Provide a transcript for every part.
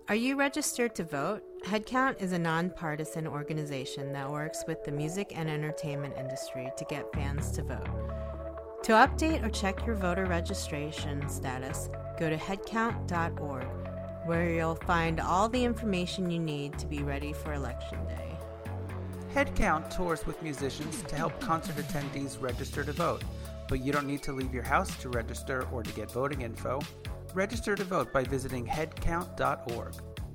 Are you registered to vote? Headcount is a nonpartisan organization that works with the music and entertainment industry to get fans to vote. To update or check your voter registration status, go to headcount.org, where you'll find all the information you need to be ready for Election Day. Headcount tours with musicians to help concert attendees register to vote, but you don't need to leave your house to register or to get voting info. Register to vote by visiting headcount.org.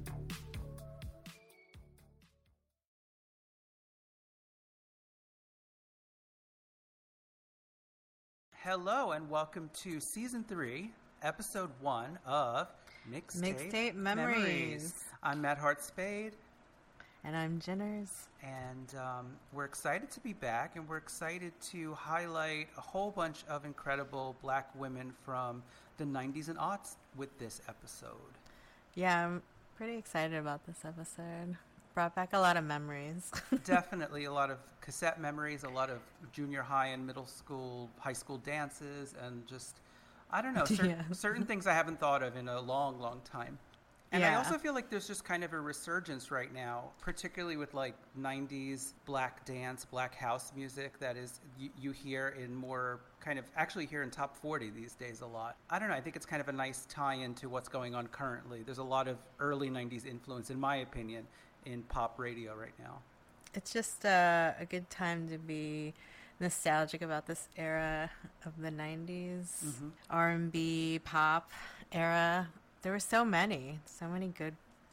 Hello and welcome to Season 3, Episode 1 of Mixtape Memories. I'm Matt Hart-Spade. And I'm Jenners. And we're excited to be back, and we're excited to highlight a whole bunch of incredible black women from the 90s and aughts with this episode. Yeah, I'm pretty excited about this episode. Brought back a lot of memories. Definitely a lot of cassette memories, a lot of junior high and middle school, high school dances, and just, I don't know, certain things I haven't thought of in a long, long time. And I also feel like there's just kind of a resurgence right now, particularly with like 90s black dance, black house music that is you hear in more kind of actually hear in top 40 these days a lot. I don't know. I think it's kind of a nice tie-in to what's going on currently. There's a lot of early 90s influence, in my opinion, in pop radio right now. It's just a good time to be nostalgic about this era of the 90s, R&B, pop era. There were so many good,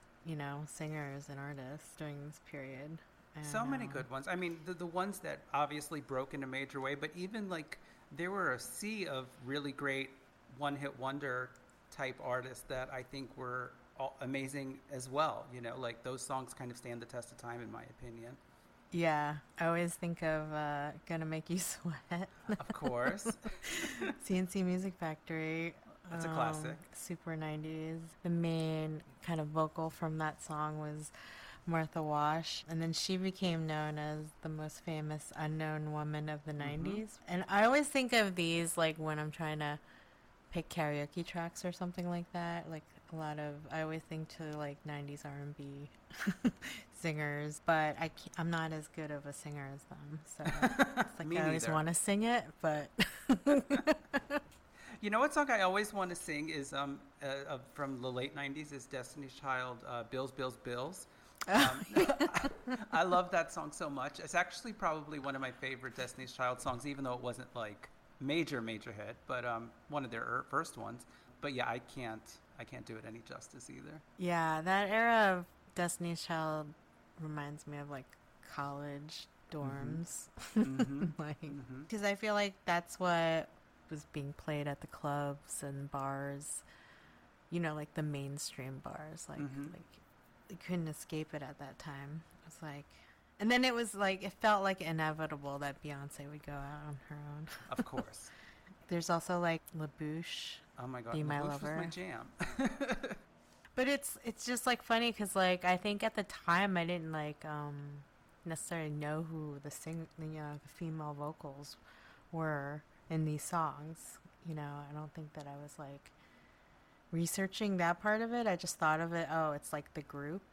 singers and artists during this period. So many good ones. I mean, the ones that obviously broke in a major way, but even like there were a sea of really great one-hit wonder type artists that I think were amazing as well. Like those songs kind of stand the test of time, in my opinion. Yeah, I always think of Gonna Make You Sweat. Of course. CNC Music Factory. That's a classic. Super 90s. The main kind of vocal from that song was Martha Wash. And then she became known as the most famous unknown woman of the 90s. And I always think of these like when I'm trying to pick karaoke tracks or something like that. Like I always think to like 90s R&B singers. But I'm not as good of a singer as them. So it's like I always want to sing it, but... You know what song I always want to sing is from the late 90s is Destiny's Child, Bills, Bills, Bills. I love that song so much. It's actually probably one of my favorite Destiny's Child songs, even though it wasn't like major hit, but one of their first ones. But yeah, I can't do it any justice either. Yeah, that era of Destiny's Child reminds me of like college dorms. Because I feel like that's what was being played at the clubs and bars, like the mainstream bars, like you couldn't escape it at that time. It was like, and then it was like, it felt like inevitable that Beyonce would go out on her own. Of course. There's also like La Bouche. Oh my God, Be My La Bouche Lover. was my jam. But it's just like funny because like I think at the time I didn't like necessarily know who the female vocals were in these songs. I don't think that I was like researching that part of it. I just thought of it, it's like the group,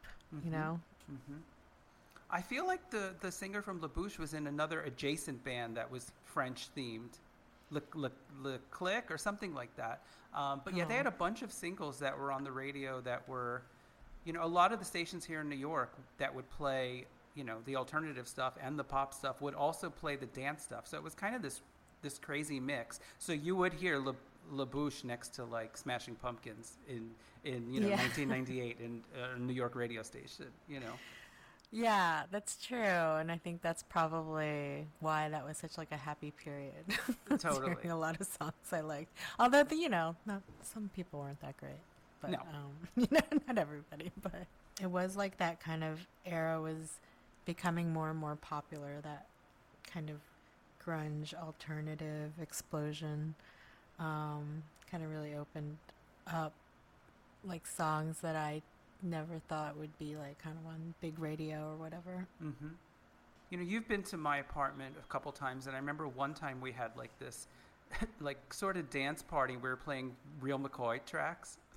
I feel like the singer from La Bouche was in another adjacent band that was French themed, Le Click or something like that. But yeah, they had a bunch of singles that were on the radio that were, a lot of the stations here in New York that would play, the alternative stuff and the pop stuff would also play the dance stuff. So it was kind of this crazy mix. So you would hear La Bouche next to like Smashing Pumpkins in 1998 in a New York radio station, Yeah, that's true. And I think that's probably why that was such like a happy period. Totally. Hearing a lot of songs I liked. Although, some people weren't that great. But, no. Not everybody. But it was like that kind of era was becoming more and more popular, that kind of grunge alternative explosion kind of really opened up like songs that I never thought would be like kind of on big radio or whatever. You've been to my apartment a couple times, and I remember one time we had like this like sort of dance party. We were playing Real McCoy tracks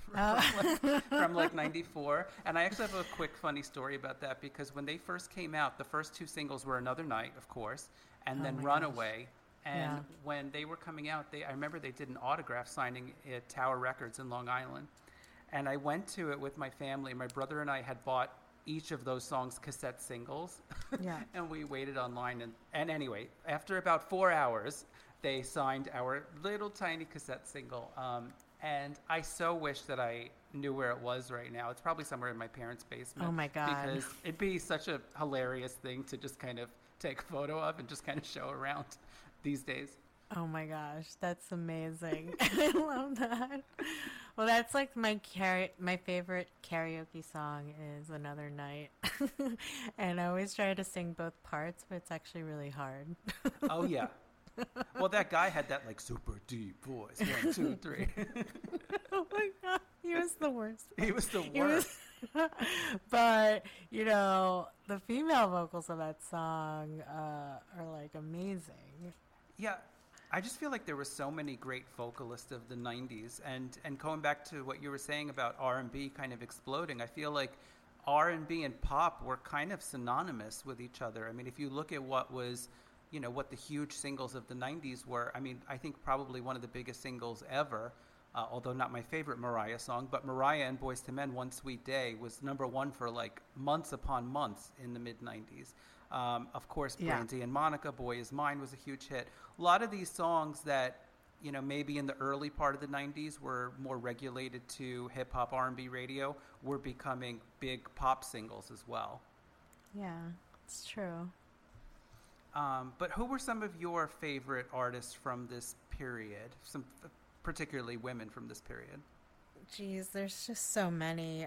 from like 94. And I actually have a quick funny story about that, because when they first came out, the first two singles were Another Night, of course, and then Runaway. And when they were coming out, I remember they did an autograph signing at Tower Records in Long Island. And I went to it with my family. My brother and I had bought each of those songs cassette singles. Yeah. And we waited online. And anyway, after about 4 hours, they signed our little tiny cassette single. And I so wish that I knew where it was right now. It's probably somewhere in my parents' basement. Oh, my God. Because it'd be such a hilarious thing to just kind of take a photo of and just kind of show around these days. Oh my gosh, that's amazing. I love that. Well, that's like my favorite karaoke song is Another Night. And I always try to sing both parts, but it's actually really hard. Oh, yeah. Well, that guy had that like super deep voice. 1, 2, 3. Oh my God, he was the worst. He was the worst. But, you know, the female vocals of that song are like amazing. Yeah, I just feel like there were so many great vocalists of the 90s. And going back to what you were saying about R&B kind of exploding, I feel like R&B and pop were kind of synonymous with each other. I mean, if you look at what was, you know, what the huge singles of the 90s were, I mean, I think probably one of the biggest singles ever, although not my favorite Mariah song, but Mariah and Boyz II Men, One Sweet Day, was #1 for like months upon months in the mid-90s. Of course, Brandy and Monica, Boy Is Mine was a huge hit. A lot of these songs that, you know, maybe in the early part of the 90s were more regulated to hip-hop R&B radio were becoming big pop singles as well. Yeah, it's true. But who were some of your favorite artists from this period? Some particularly women from this period? Geez, there's just so many.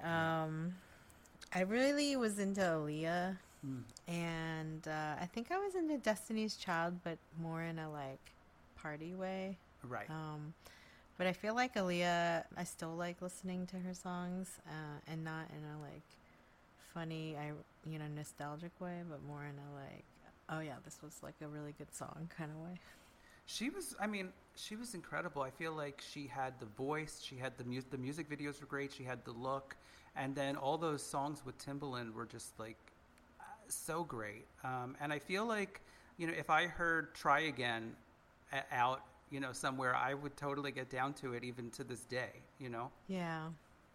I really was into Aaliyah. And I think I was into Destiny's Child, but more in a like party way. Right. But I feel like Aaliyah, I still like listening to her songs, and not in a like funny, nostalgic way, but more in a like, oh yeah, this was like a really good song kind of way. She was incredible. I feel like she had the voice, she had the music videos were great, she had the look, and then all those songs with Timbaland were just like so great. And I feel like, you know, if I heard Try Again out, you know, somewhere, I would totally get down to it even to this day, you know? Yeah.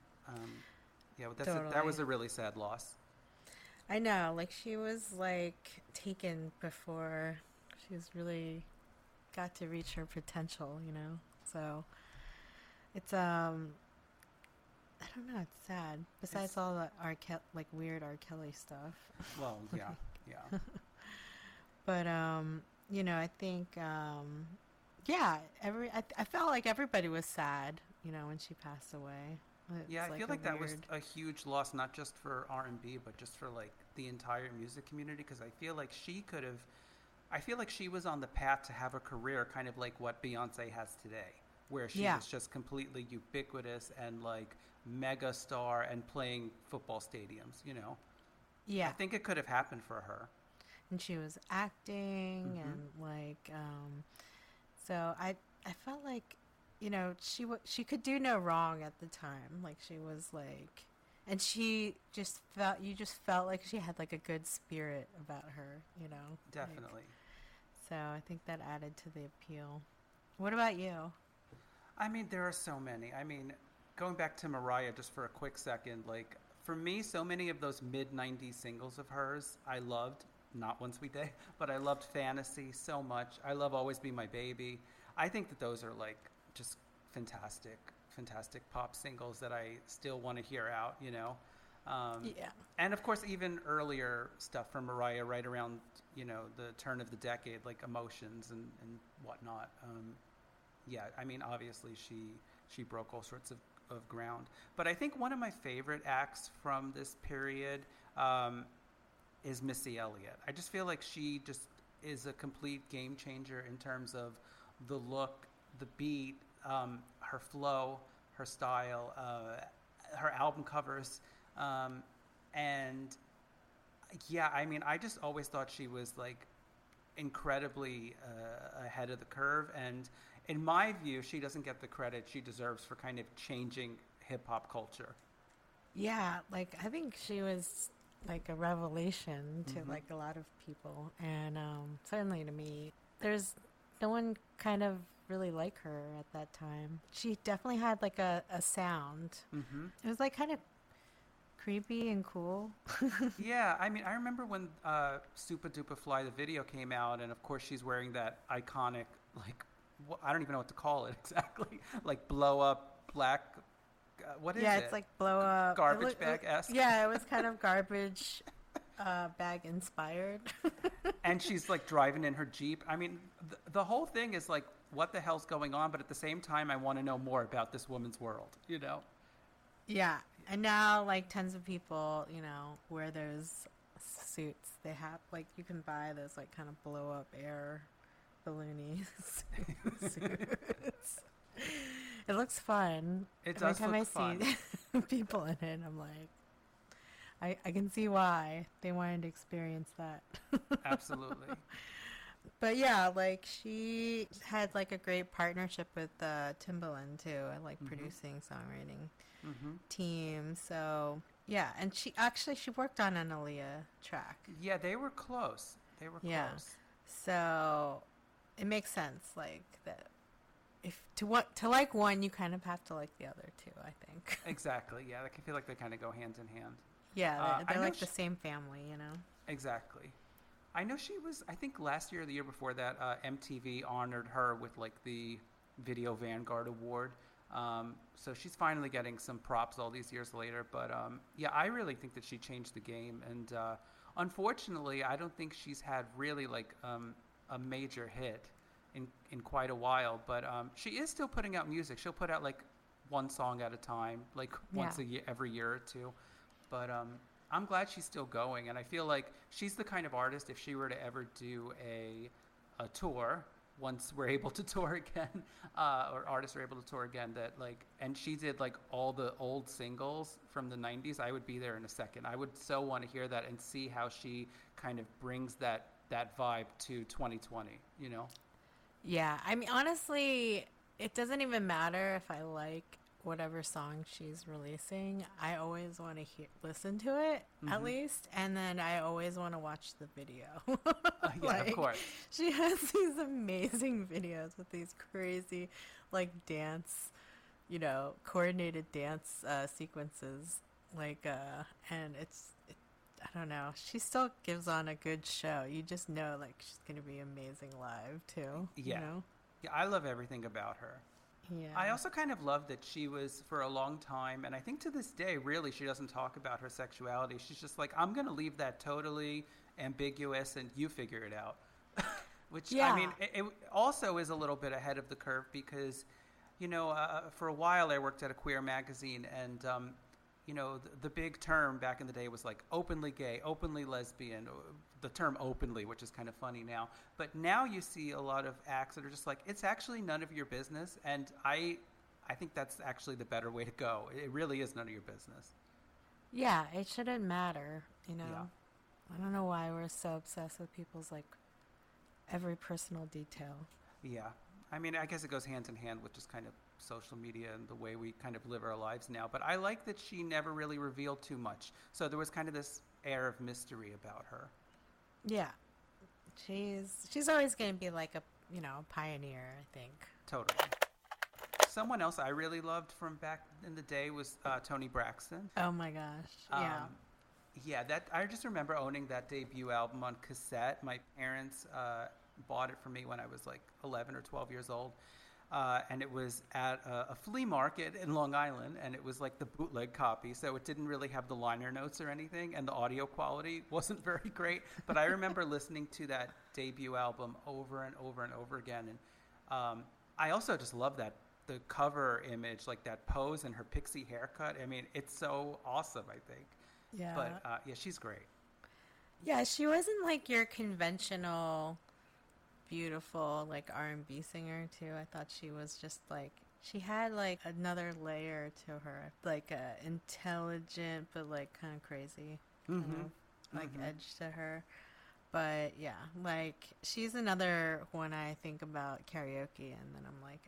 But that was a really sad loss. I know, like she was like taken before she was really got to reach her potential, you know? So it's, I don't know. It's sad. Besides all the weird R. Kelly stuff. Well, yeah. But you know, I think I felt like everybody was sad, you know, when she passed away. I feel like that was a huge loss, not just for R&B, but just for like the entire music community. Because I feel like she was on the path to have a career, kind of like what Beyonce has today, where she was just completely ubiquitous and like mega star and playing football stadiums, you know? Yeah. I think it could have happened for her. And she was acting and like, so I felt like, you know, she could do no wrong at the time. Like she was like, and you just felt like she had like a good spirit about her, you know? Definitely. So I think that added to the appeal. What about you? I mean, there are so many. I mean, going back to Mariah just for a quick second, like for me, so many of those mid-90s singles of hers, I loved. Not One Sweet Day, but I loved Fantasy so much. I love Always Be My Baby. I think that those are like just fantastic pop singles that I still want to hear out, you know? And of course, even earlier stuff from Mariah right around, you know, the turn of the decade, like Emotions and whatnot. I mean, obviously she broke all sorts of ground. But I think one of my favorite acts from this period is Missy Elliott. I just feel like she just is a complete game changer in terms of the look, the beat, her flow, her style, her album covers. And yeah, I mean, I just always thought she was like incredibly ahead of the curve. And in my view, she doesn't get the credit she deserves for kind of changing hip hop culture. Yeah, like I think she was like a revelation to Mm-hmm. like a lot of people, and certainly to me. There's no one kind of really like her at that time. She definitely had like a sound. Mm-hmm. It was like kind of creepy and cool. Yeah, I mean, I remember when Supa Dupa Fly the video came out, and of course she's wearing that iconic, like, I don't even know what to call it exactly, like blow up black, what is Yeah, it? it's like blow up. Garbage bag-esque. Yeah, it was kind of garbage bag inspired. And she's like driving in her Jeep. I mean, the whole thing is like, what the hell's going on? But at the same time, I want to know more about this woman's world, you know? Yeah, and now like tons of people, you know, wear those suits. They have like you can buy those like kind of blow up air balloony suits. It looks fun. It Every does time look I fun. see people in it, I'm like, I can see why they wanted to experience that. Absolutely. But yeah, like she had like a great partnership with Timbaland too, and like producing, songwriting Mm-hmm. team. So yeah, and she worked on an Aaliyah track. Yeah, they were close. They were Yeah. close. So it makes sense, like that. If to like one, you kind of have to like the other two. I think. Exactly. Yeah, I feel like they kind of go hand in hand. Yeah, I they're know like the same family, you know. Exactly. I know she was, I think last year or the year before that, MTV honored her with like the Video Vanguard Award. So she's finally getting some props all these years later. But yeah, I really think that she changed the game. And unfortunately, I don't think she's had really like a major hit in quite a while. But she is still putting out music. She'll put out like one song at a time, like once a year, every year or two. But I'm glad she's still going, and I feel like she's the kind of artist, if she were to ever do a tour, once we're able to tour again, or artists are able to tour again, that like, and she did like all the old singles from the 90s, I would be there in a second. I would so want to hear that and see how she kind of brings that vibe to 2020, you know? Yeah, I mean, honestly, it doesn't even matter if I like whatever song she's releasing. I always want to listen to it at least, and then I always want to watch the video. Yeah, Like, of course. she has these amazing videos with these crazy, like dance, you know, coordinated dance sequences. Like, and I don't know. She still gives on a good show. You just know, like, she's gonna be amazing live too. Yeah. You know? Yeah, I love everything about her. Yeah. I also kind of love that she was, for a long time, and I think to this day, really, she doesn't talk about her sexuality. She's just like, I'm going to leave that totally ambiguous and you figure it out. Which, Yeah. I mean, it also is a little bit ahead of the curve because, you know, for a while I worked at a queer magazine, and, you know, the big term back in the day was like openly gay, openly lesbian, the term openly, which is kind of funny now. But now you see a lot of acts that are just like, it's actually none of your business. And I think that's actually the better way to go. It really is none of your business. Yeah, it shouldn't matter, you know. Yeah. I don't know why we're so obsessed with people's like every personal detail. Yeah. I mean, I guess it goes hand in hand with just kind of social media and the way we kind of live our lives now. But I like that she never really revealed too much. So there was kind of this air of mystery about her. Yeah. She's always going to be like a, you know, pioneer, I think. Totally. Someone else I really loved from back in the day was Toni Braxton. Oh my gosh. Yeah. Yeah, that I just remember owning that debut album on cassette. My parents bought it for me when I was like 11 or 12 years old. And it was at a flea market in Long Island, and it was like the bootleg copy, so it didn't really have the liner notes or anything, and the audio quality wasn't very great. But I remember listening to that debut album over and over and over again, and I also just love the cover image, like that pose and her pixie haircut. I mean, it's so awesome, I think. Yeah. But yeah, she's great. Yeah, she wasn't like your conventional beautiful like R&B singer too. I thought she was just like, she had like another layer to her, like intelligent but like kind of crazy kind of like edge to her. But yeah, like she's another one I think about karaoke, and then I'm like,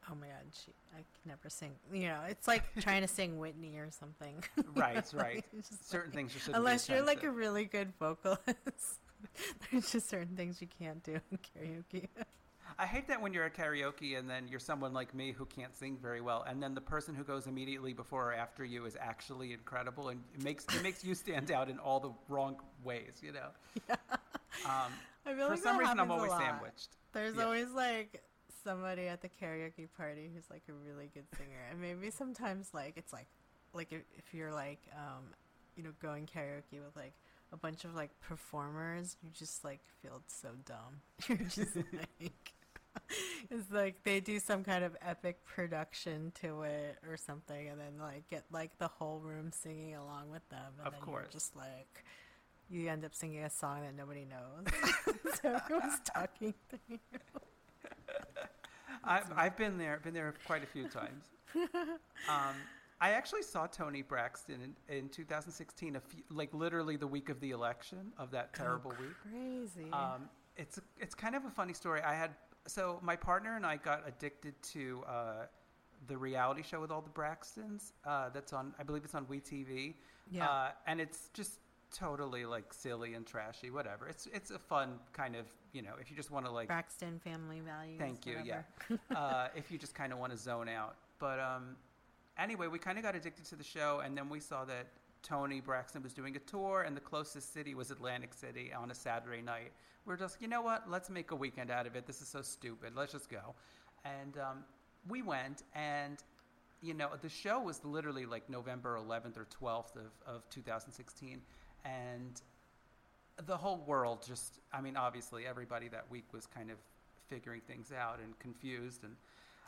Oh my God, I could never sing. It's like trying to sing Whitney or something. Right, right. Certain things you shouldn't unless be you're like a really good vocalist. There's just certain things you can't do in karaoke. I hate that when you're at karaoke and then you're someone like me who can't sing very well, and then the person who goes immediately before or after you is actually incredible, and it makes you stand out in all the wrong ways, Yeah. I feel for like some that reason, I'm happens always a lot. sandwiched. There's always like somebody at the karaoke party who's like a really good singer, and maybe sometimes like it's like if you're like going karaoke with like a bunch of like performers, you just like feel so dumb. You're just like it's like they do some kind of epic production to it or something, and then like get like the whole room singing along with them, and of then course. you're just like you end up singing a song that nobody knows. So everyone's talking to you. I've been there quite a few times. I actually saw Toni Braxton in 2016, literally the week of the election of that terrible week. Crazy. It's kind of a funny story. So my partner and I got addicted to the reality show with all the Braxtons. That's on, I believe it's on WeTV. Yeah. And it's just totally like silly and trashy, whatever. It's a fun kind of, if you just want to like Braxton Family Values. Thank you. Whatever. Yeah. If you just kind of want to zone out. But anyway, we kind of got addicted to the show, and then we saw that Toni Braxton was doing a tour, and the closest city was Atlantic City on a Saturday night. We're just, you know what? Let's make a weekend out of it. This is so stupid. Let's just go. And we went, and the show was literally like November 11th or 12th of 2016, and the whole world just, obviously everybody that week was kind of figuring things out and confused, and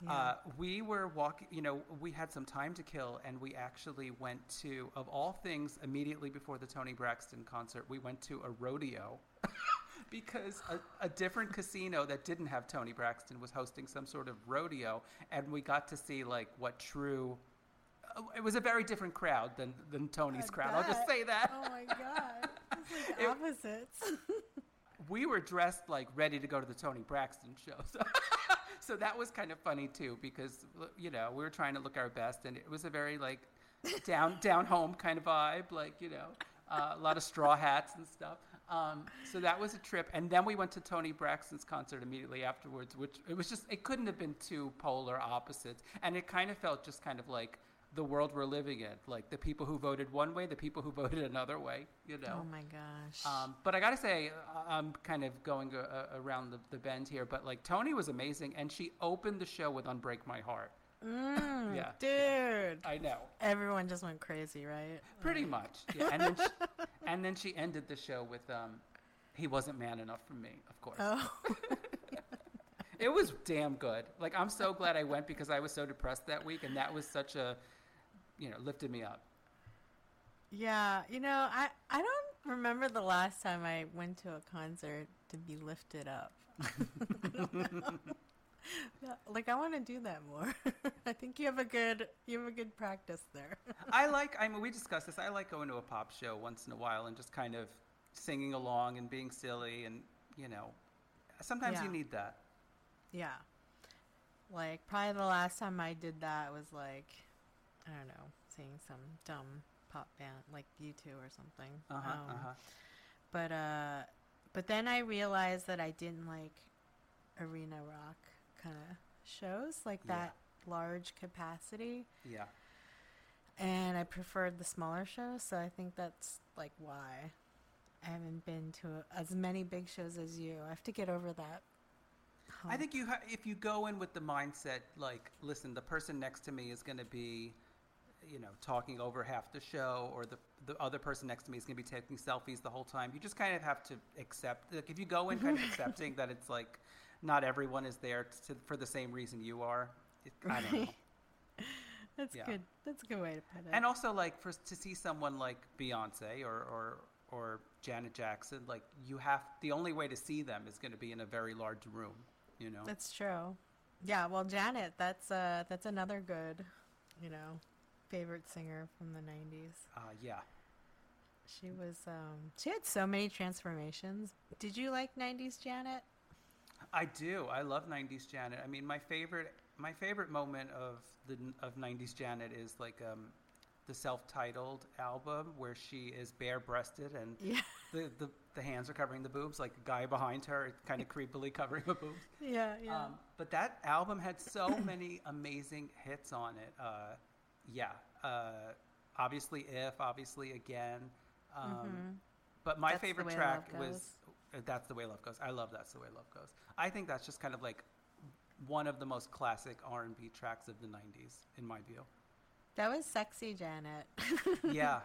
we were walking, we had some time to kill, and we actually went to, of all things, immediately before the Toni Braxton concert, we went to a rodeo because a different casino that didn't have Toni Braxton was hosting some sort of rodeo, and we got to see like what true... It was a very different crowd than Toni's crowd. I'll just say that. Oh my God. It's like opposites. We were dressed like ready to go to the Toni Braxton show. So that was kind of funny too, because, we were trying to look our best, and it was a very like down home kind of vibe, like, a lot of straw hats and stuff. So that was a trip. And then we went to Toni Braxton's concert immediately afterwards, which it couldn't have been two polar opposites. And it kind of felt just kind of like the world we're living in, like the people who voted one way, the people who voted another way, Oh my gosh. But I gotta say, I'm kind of going around the bend here, but like Toni was amazing, and she opened the show with "Unbreak My Heart." Yeah, dude. Yeah, I know. Everyone just went crazy, right? Pretty much. Yeah, and then she ended the show with "He Wasn't Man Enough for Me," of course. Oh. It was damn good. Like, I'm so glad I went, because I was so depressed that week, and that was such a, lifted me up. Yeah, I don't remember the last time I went to a concert to be lifted up. Like, I want to do that more. I think you have a good practice there. We discussed this. I like going to a pop show once in a while and just kind of singing along and being silly, and sometimes you need that. Yeah. Like, probably the last time I did that was like, I don't know, singing some dumb pop band like U2 or something. But then I realized that I didn't like arena rock kind of shows, like that large capacity. Yeah. And I preferred the smaller shows, so I think that's like why I haven't been to as many big shows as you. I have to get over that. I think if you go in with the mindset, like, listen, the person next to me is going to be, talking over half the show, or the other person next to me is going to be taking selfies the whole time. You just kind of have to accept, like, if you go in kind of accepting that it's like not everyone is there for the same reason you are. I don't know. That's good. That's a good way to put it. And also, like, to see someone like Beyonce or Janet Jackson, like, the only way to see them is going to be in a very large room. That's true. Yeah, well, Janet, that's another good, favorite singer from the 90s. Yeah. She was, she had so many transformations. Did you like 90s Janet? I do. I love 90s Janet. I mean, my favorite My favorite moment of 90s Janet is like the self-titled album where she is bare-breasted and the hands are covering the boobs, like a guy behind her kind of creepily covering the boobs. Yeah. But that album had so many amazing hits on it. Obviously If, obviously Again. But my favorite track was That's the Way Love Goes. I love That's the Way Love Goes. I think that's just kind of like one of the most classic R&B tracks of the 90s, in my view. That was sexy Janet. Yeah.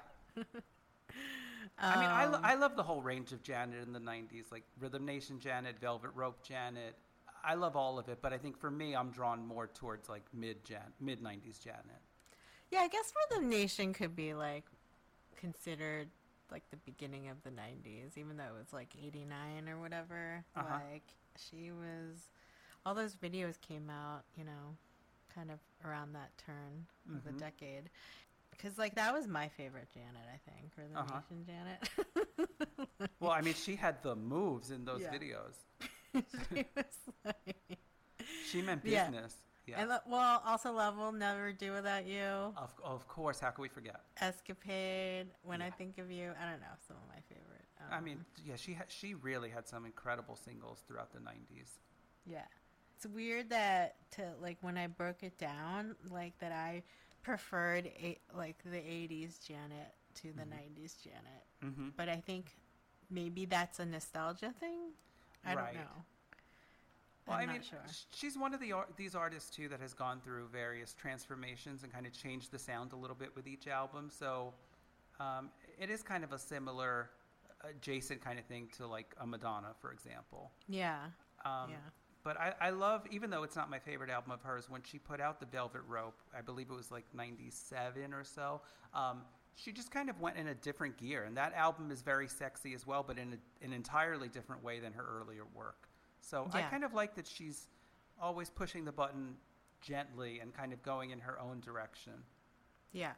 I mean, I love the whole range of Janet in the 90s, like Rhythm Nation Janet, Velvet Rope Janet. I love all of it, but I think for me, I'm drawn more towards like mid-90s Janet. Yeah, I guess Rhythm Nation could be like considered like the beginning of the 90s, even though it was like 89 or whatever. Like she was, all those videos came out, you know, kind of around that turn of the decade. Because, like, that was my favorite Janet, I think, or the Nation Janet. Well, I mean, she had the moves in those videos. She was like... She meant business. Yeah. And, well, also Love Will Never Do Without You. Of course. How could we forget? Escapade, When I Think of You. I don't know, some of my favorite. I mean, yeah, she really had some incredible singles throughout the 90s. Yeah. It's weird that, when I broke it down, like, that I preferred the 80s Janet to the 90s Janet. But I think maybe that's a nostalgia thing. I don't know. Well, I mean, she's one of these artists too that has gone through various transformations and kind of changed the sound a little bit with each album. So it is kind of a similar adjacent kind of thing to like a Madonna, for example. Yeah. But I love, even though it's not my favorite album of hers, when she put out the Velvet Rope, I believe it was like 97 or so, she just kind of went in a different gear. And that album is very sexy as well, but in an entirely different way than her earlier work. So I kind of like that she's always pushing the button gently and kind of going in her own direction. Yeah.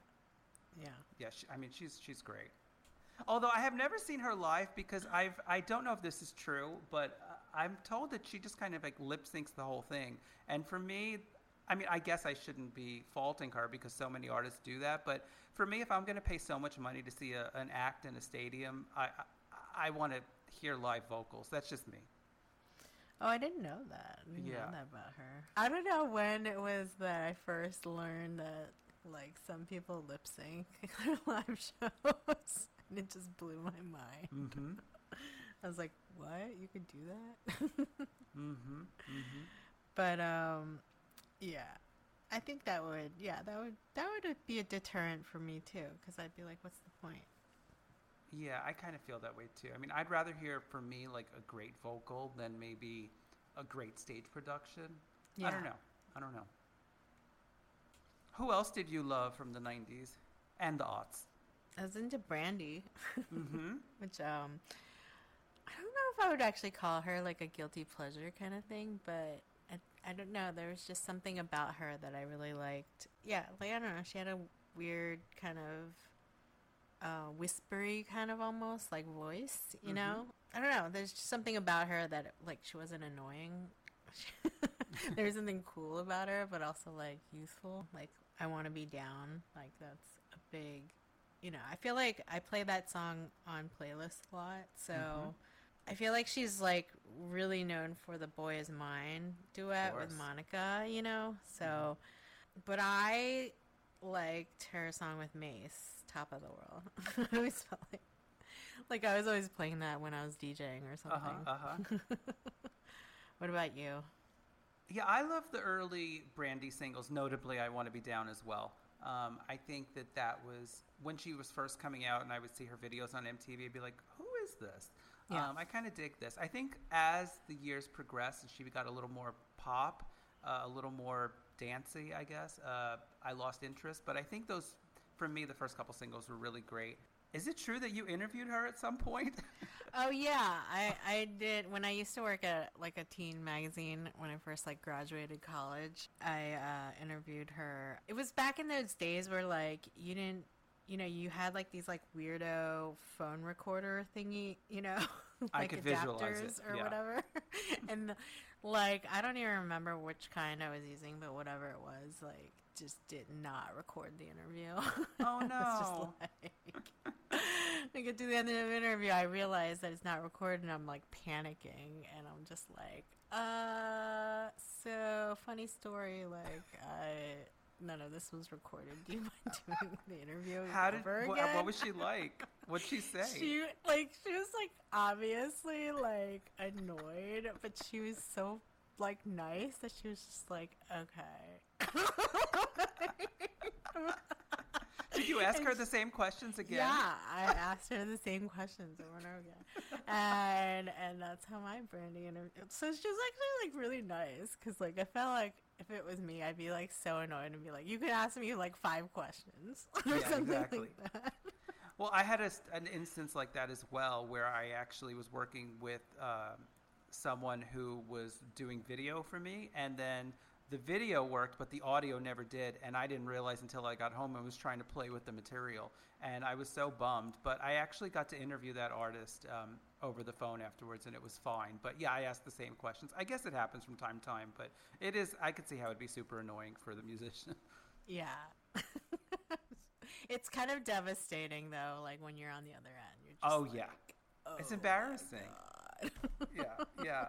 She's great. Although I have never seen her live because I don't know if this is true, but I'm told that she just kind of like lip syncs the whole thing. And for me, I mean, I guess I shouldn't be faulting her because so many artists do that. But for me, if I'm going to pay so much money to see an act in a stadium, I want to hear live vocals. That's just me. Oh, I didn't know that. I didn't know that about her. I don't know when it was that I first learned that, like, some people lip sync their live shows. And it just blew my mind. I was like, what? You could do that? But, I think that would be a deterrent for me, too. Because I'd be like, what's the point? Yeah, I kind of feel that way, too. I mean, I'd rather hear, for me, like, a great vocal than maybe a great stage production. Yeah. I don't know. Who else did you love from the 90s and the aughts? I was into Brandy, which I don't know if I would actually call her like a guilty pleasure kind of thing, but I don't know. There was just something about her that I really liked. Yeah, like, I don't know. She had a weird kind of whispery kind of almost like voice, you know? I don't know. There's just something about her that, like, she wasn't annoying. There was something cool about her, but also, like, youthful. Like, I Want to Be Down. Like, that's a big... You know, I feel like I play that song on playlists a lot, so I feel like she's, like, really known for the Boy Is Mine duet with Monica, you know? So, but I liked her song with Mace, Top of the World. I always felt like I was always playing that when I was DJing or something. What about you? Yeah, I love the early Brandy singles, notably I Want to Be Down as well. I think that was when she was first coming out and I would see her videos on MTV, I'd be like, who is this? Yeah. I kind of dig this. I think as the years progressed and she got a little more pop, a little more dancey, I guess, I lost interest. But I think those, for me, the first couple singles were really great. Is it true that you interviewed her at some point? Oh, yeah. I did. When I used to work at, like, a teen magazine, when I first, like, graduated college, I interviewed her. It was back in those days where, like, you didn't, you know, you had, like, these, like, weirdo phone recorder thingy, you know, like I could adapters visualize it. Or whatever. And Like, I don't even remember which kind I was using, but whatever it was, like, just did not record the interview. Oh, It's just no. like, I get to the end of the interview, I realize that it's not recorded, and I'm, like, panicking, and I'm just like, so, funny story, like, none of this was recorded. Do you mind doing the interview over again? What was she like? What'd she say? She was like obviously like annoyed, but she was so like nice that she was just like, okay. Did you ask her the same questions again? Yeah, I asked her the same questions over and over again, and that's how my branding interview. So she was actually like really nice because like I felt like if it was me, I'd be like so annoyed and be like, you could ask me like 5 questions or something exactly. like that. Well, I had an instance like that as well, where I actually was working with someone who was doing video for me, and then the video worked, but the audio never did, and I didn't realize until I got home and was trying to play with the material, and I was so bummed. But I actually got to interview that artist over the phone afterwards, and it was fine. But yeah, I asked the same questions. I guess it happens from time to time, but it is. I could see how it'd be super annoying for the musician. Yeah. It's kind of devastating though, like when you're on the other end. You're just Oh like, yeah, oh, it's embarrassing. Yeah.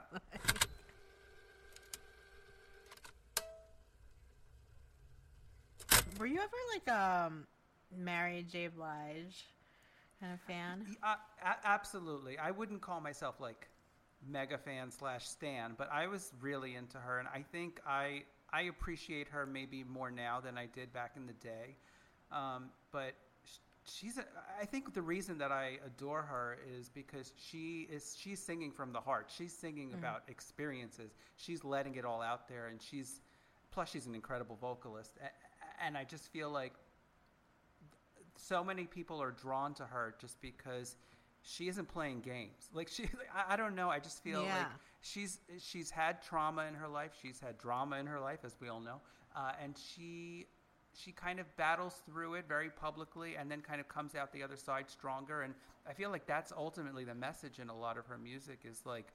Were you ever like Mary J. Blige kind of fan? Absolutely. I wouldn't call myself like mega fan / stan, but I was really into her, and I think I appreciate her maybe more now than I did back in the day. But I think the reason that I adore her is because she's singing from the heart. She's singing about experiences. She's letting it all out there, and she's an incredible vocalist. And I just feel like so many people are drawn to her just because she isn't playing games. Like I don't know. I just feel like she's had trauma in her life. She's had drama in her life, as we all know. And she kind of battles through it very publicly and then kind of comes out the other side stronger. And I feel like that's ultimately the message in a lot of her music is like,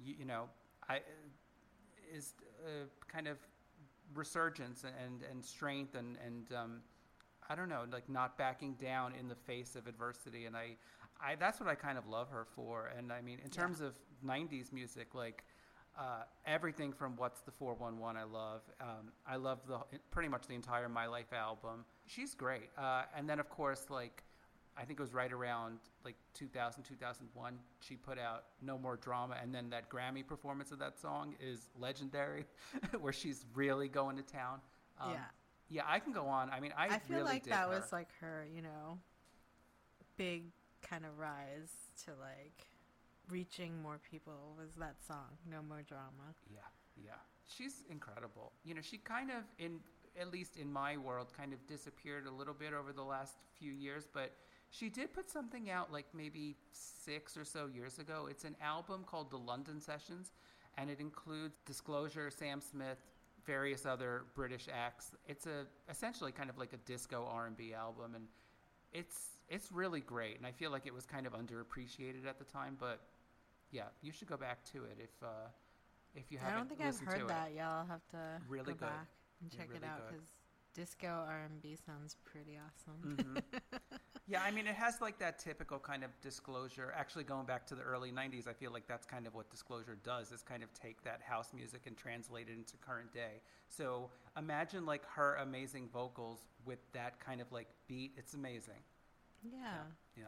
kind of resurgence and strength and I don't know, like not backing down in the face of adversity. And I that's what I kind of love her for. And I mean, in terms of 90s music, like everything from What's the 411 I love pretty much the entire My Life album. She's great. And then of course, like I think it was right around like 2000, 2001, she put out No More Drama, and then that Grammy performance of that song is legendary, where she's really going to town. Yeah, I can go on. I mean, I feel really like dig that her. was like her, big kind of rise to like reaching more people was that song, No More Drama. Yeah. She's incredible. She kind of, at least in my world, kind of disappeared a little bit over the last few years, but she did put something out like maybe 6 or so years ago. It's an album called The London Sessions, and it includes Disclosure, Sam Smith, various other British acts. It's essentially kind of like a disco R&B album, and it's really great. And I feel like it was kind of underappreciated at the time, but yeah, you should go back to it if you haven't. I don't think I've heard that. Yeah, I'll have to really go back and check it out because disco R&B sounds pretty awesome. Mm-hmm. Yeah, I mean, it has like that typical kind of Disclosure. Actually, going back to the early 90s, I feel like that's kind of what Disclosure does, is kind of take that house music and translate it into current day. So imagine like her amazing vocals with that kind of like beat. It's amazing. Yeah. Yeah,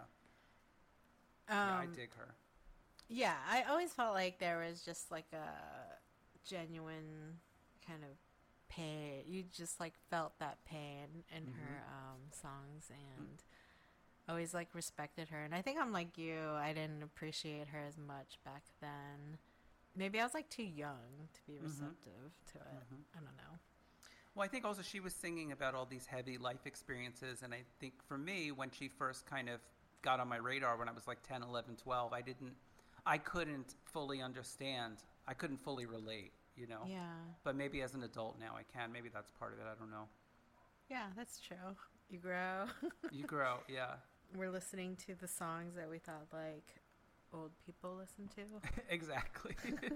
I dig her. Yeah, I always felt like there was just like a genuine kind of pain. You just like felt that pain in her songs, and always like respected her. And I think I'm like you. I didn't appreciate her as much back then. Maybe I was like too young to be receptive to it. I don't know. Well, I think also she was singing about all these heavy life experiences, and I think for me, when she first kind of got on my radar when I was like 10, 11, 12, I couldn't fully understand. I couldn't fully relate, Yeah. But maybe as an adult now I can. Maybe that's part of it. I don't know. Yeah, that's true. You grow. You grow, yeah. We're listening to the songs that we thought like old people listen to. Exactly.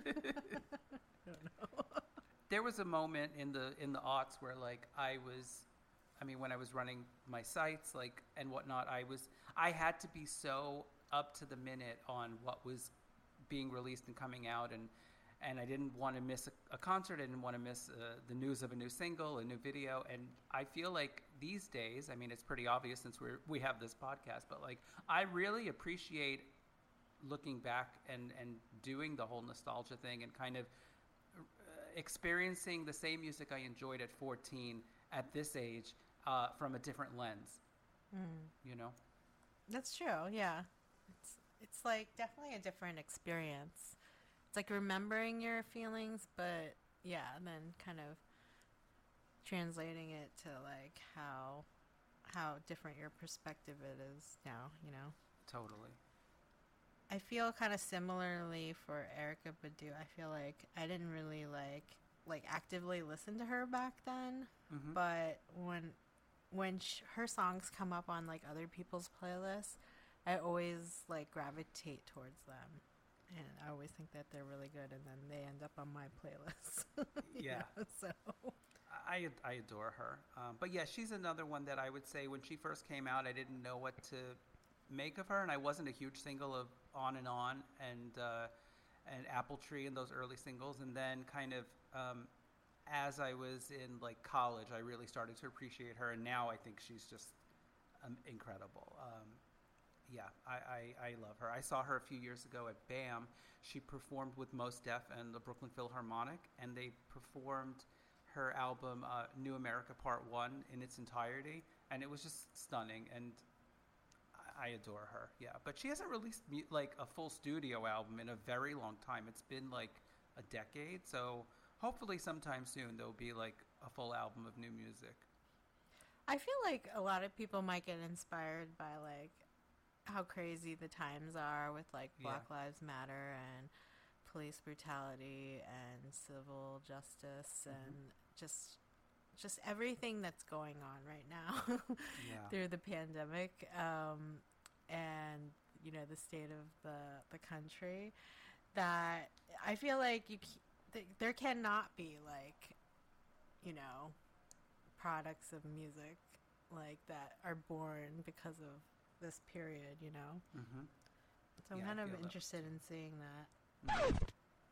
I don't know. There was a moment in the aughts where like when I was running my sites like and whatnot, I had to be so up to the minute on what was being released and coming out, and I didn't want to miss a concert. I didn't want to miss the news of a new single, a new video. And I feel like these days, I mean, it's pretty obvious since we have this podcast, but like I really appreciate looking back and doing the whole nostalgia thing and kind of experiencing the same music I enjoyed at 14 at this age from a different lens. You know? That's true. Yeah. It's like definitely a different experience. It's like remembering your feelings, but yeah, and then kind of translating it to like how different your perspective it is now, you know? Totally. I feel kind of similarly for Erykah Badu. I feel like I didn't really like actively listen to her back then, but when her songs come up on like other people's playlists, I always like gravitate towards them. And I always think that they're really good, and then they end up on my playlist. Yeah. So I adore her. But yeah, she's another one that I would say when she first came out, I didn't know what to make of her, and I wasn't a huge single of On and Apple Tree and those early singles. And then kind of as I was in like college, I really started to appreciate her, and now I think she's just incredible. Yeah, I love her. I saw her a few years ago at BAM. She performed with Mos Def and the Brooklyn Philharmonic, and they performed her album New America Part 1 in its entirety, and it was just stunning, and I adore her. Yeah, but she hasn't released like a full studio album in a very long time. It's been like a decade, so hopefully sometime soon there'll be like a full album of new music. I feel like a lot of people might get inspired by like how crazy the times are with like Black Lives Matter and police brutality and civil justice and just everything that's going on right now through the pandemic and you know the state of the country, that I feel like there cannot be like, you know, products of music like that are born because of this period, you know? So I'm kind of interested in seeing that.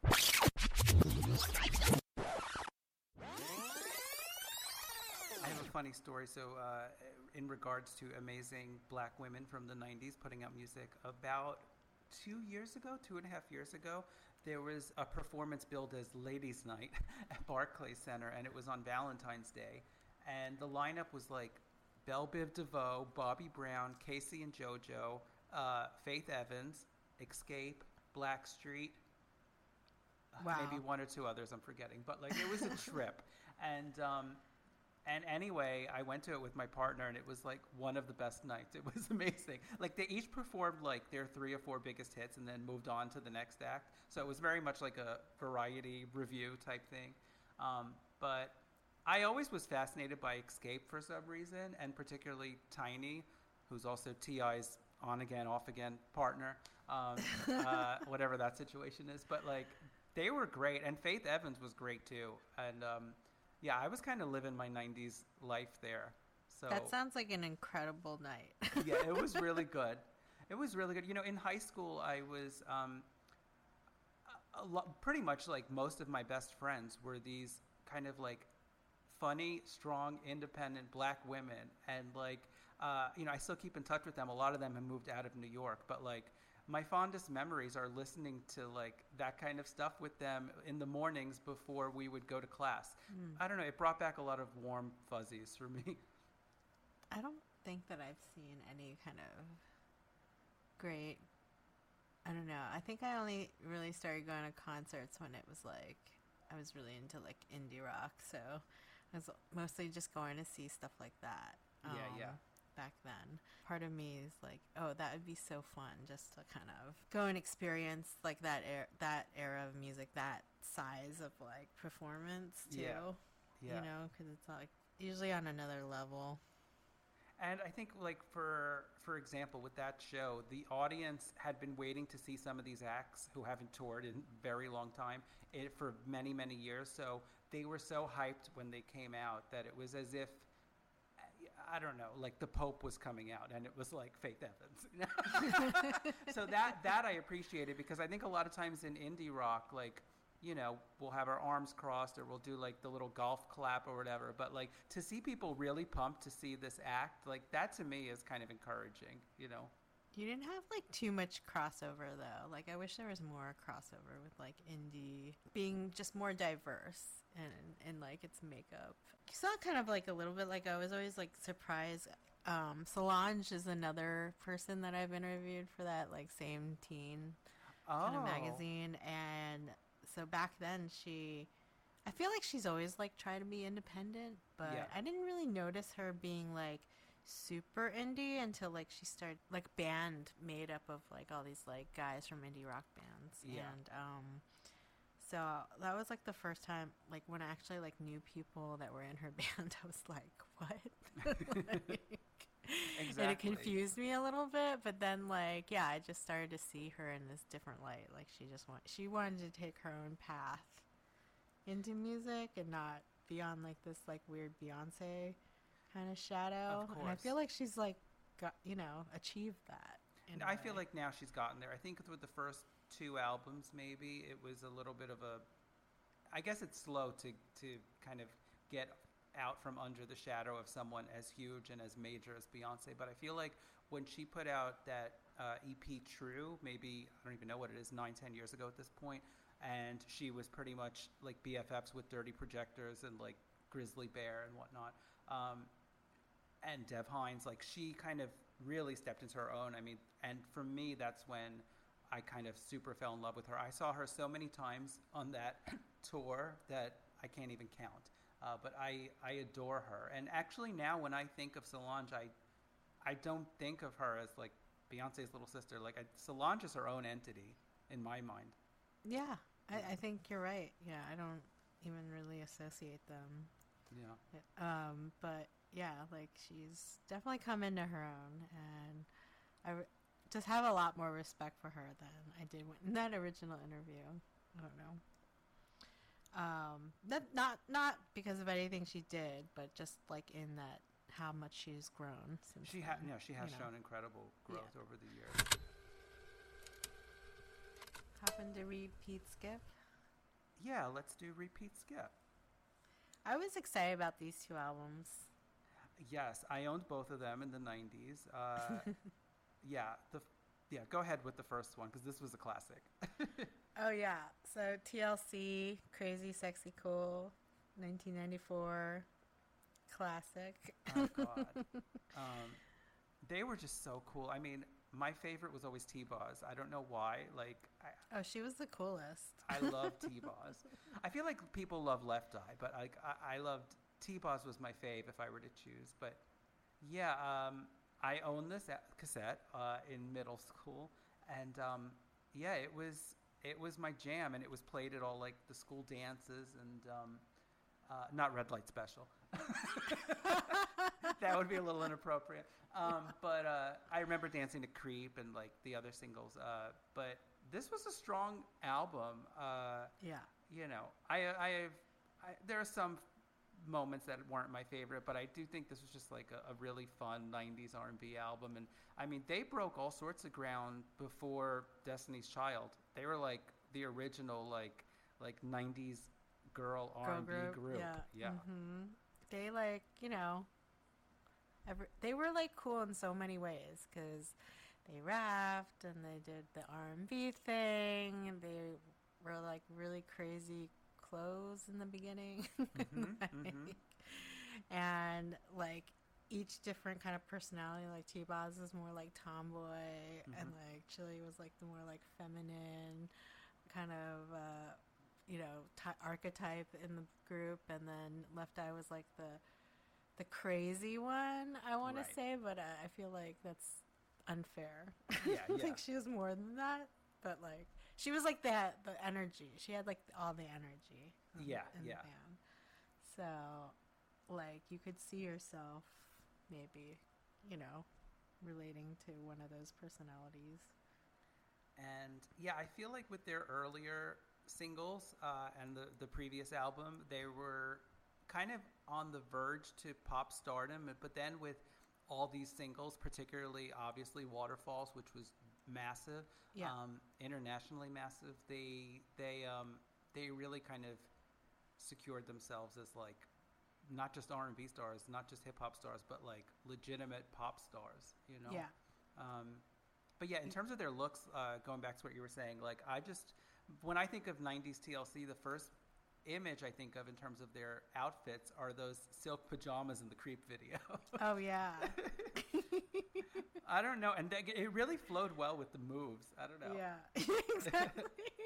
I have a funny story. So in regards to amazing black women from the 90s putting out music, about 2.5 years ago, there was a performance billed as Ladies Night at Barclays Center, and it was on Valentine's Day. And the lineup was like Belle Biv DeVoe, Bobby Brown, Casey and JoJo, Faith Evans, Escape, Blackstreet, maybe one or two others I'm forgetting. But like it was a trip. And anyway, I went to it with my partner, and it was like one of the best nights. It was amazing. Like they each performed like their 3 or 4 biggest hits and then moved on to the next act. So it was very much like a variety review type thing. But I always was fascinated by Escape for some reason, and particularly Tiny, who's also T.I.'s on again, off again partner, whatever that situation is. But like they were great, and Faith Evans was great too. And I was kind of living my 90s life there. So that sounds like an incredible night. Yeah, it was really good. It was really good. You know, in high school, I was pretty much like most of my best friends were these kind of like funny, strong, independent black women. And like, I still keep in touch with them. A lot of them have moved out of New York, but like my fondest memories are listening to like that kind of stuff with them in the mornings before we would go to class. I don't know. It brought back a lot of warm fuzzies for me. I don't think that I've seen any kind of great, I don't know. I think I only really started going to concerts when it was like, I was really into like indie rock. So I was mostly just going to see stuff like that. Back then. Part of me is like, oh, that would be so fun just to kind of go and experience like that era of music, that size of like performance too. Yeah. You know, because it's like usually on another level. And I think, like, for example, with that show, the audience had been waiting to see some of these acts who haven't toured in a very long time, for many, many years. So they were so hyped when they came out that it was as if, I don't know, like the Pope was coming out and it was like Faith Evans. So that I appreciated, because I think a lot of times in indie rock, like, you know, we'll have our arms crossed or we'll do like the little golf clap or whatever. But like to see people really pumped to see this act, like that to me is kind of encouraging, you know. You didn't have like too much crossover though. Like I wish there was more crossover with like indie being just more diverse and like its makeup. You saw kind of like a little bit, like I was always like surprised. Solange is another person that I've interviewed for that like same teen kind of magazine, and so back then I feel like she's always like tried to be independent, but Yeah. I didn't really notice her being like super indie until like she started like band made up of like all these like guys from indie rock bands. Yeah. And so that was like the first time like when I actually like knew people that were in her band. I was like, what? Like, Exactly. and it confused me a little bit, but then like yeah, I just started to see her in this different light. Like she wanted to take her own path into music and not be on like this like weird Beyonce kind of shadow. Of And I course. feel like she's like got, achieved that. And I feel like now she's gotten there. I think with the first two albums, maybe it was a little bit of a, I guess it's slow to kind of get out from under the shadow of someone as huge and as major as Beyonce. But I feel like when she put out that EP True, maybe, I don't even know what it is, 9-10 years ago at this point, and she was pretty much like BFFs with Dirty Projectors and like Grizzly Bear and whatnot, and Dev Hynes, like she kind of really stepped into her own. I mean, and for me, that's when I kind of super fell in love with her. I saw her so many times on that tour that I can't even count. But I adore her. And actually now when I think of Solange, I don't think of her as like Beyonce's little sister. Like Solange is her own entity in my mind. Yeah, I think you're right. Yeah, I don't even really associate them. Yeah. But yeah, like she's definitely come into her own, and just have a lot more respect for her than I did in that original interview. I don't know. That not because of anything she did, but just like in that how much she's grown since She then, has shown incredible growth over the years. Happened to repeat skip. Yeah, let's do Repeat Skip. I was excited about these two albums. Yes, I owned both of them in the 90s. Yeah, go ahead with the first one because this was a classic. Oh yeah, so TLC, Crazy Sexy Cool, 1994, classic. Oh God, they were just so cool. I mean, my favorite was always T-Boz. I don't know why. Like, Oh, she was the coolest. I love T-Boz. I feel like people love Left Eye, but like I loved T-Boz was my fave if I were to choose. But yeah, I owned this cassette in middle school, and yeah, it was my jam, and it was played at all like the school dances and not Red Light Special. That would be a little inappropriate. But I remember dancing to Creep and like the other singles. But this was a strong album. Yeah. You know, I there are some moments that weren't my favorite, but I do think this was just like a really fun 90s R&B album. And I mean, they broke all sorts of ground before Destiny's Child. They were like the original like 90s girl R&B group. Yeah. Mm-hmm. They like, they were like cool in so many ways because they rapped and they did the R&B thing, and they were like really crazy clothes in the beginning. And like each different kind of personality, like T-Boz is more like tomboy, and like Chili was like the more like feminine kind of archetype in the group, and then Left Eye was like the crazy one, I want to say, but I feel like that's unfair. Yeah, I think she was more than that, but like she was like the energy. She had like all the energy. In the band. So like you could see yourself maybe you know, relating to one of those personalities. And yeah, I feel like with their earlier singles and the previous album, they were kind of on the verge to pop stardom. But then with all these singles, particularly obviously Waterfalls, which was massive, internationally massive, they really kind of secured themselves as like not just R&B stars, not just hip hop stars, but like legitimate pop stars, you know? Yeah. But yeah, in terms of their looks, going back to what you were saying, like when I think of 90s TLC, the first image I think of in terms of their outfits are those silk pajamas in the Creep video. Oh, yeah. I don't know. And it really flowed well with the moves. I don't know. Yeah, exactly.